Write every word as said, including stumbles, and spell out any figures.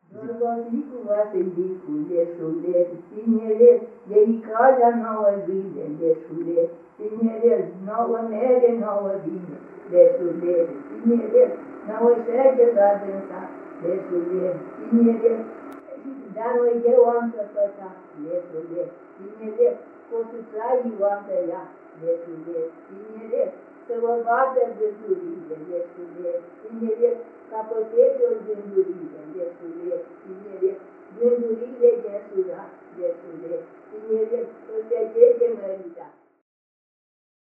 Norvasicu, Vasilicu, leșule, tineret, delicarea nouă zile, leșule, tineret, nouă mere, nouă vine, leșule, tineret, nouă șege la dânsa, leșule, tineret, dar o eu am căpătat, leșule, tineret, cosuța eu am tăiat, leșule, tineret, să vă bată gâturile, leșule, tineret, ca pe